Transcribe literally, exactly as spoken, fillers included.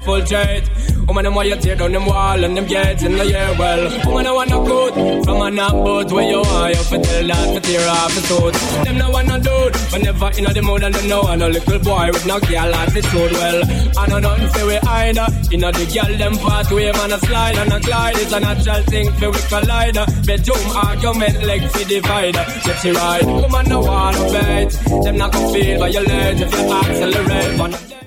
infiltrate. Woman, them want you tear down them wall and them gates in the year. Well, woman, I want no good from a knock boat where you are. You fit tell that to tear off the suit. Them no want no dude, but never in the mood and them know. And a little boy with no girl attitude. Well, I know nothing say we either. In the girl, them pathway, man, a slide and a glide. It's a natural thing for we collider. Bedroom argument, leg for divider. Get she right, woman, no want to bait. Them not gonna feel violate if you accelerate.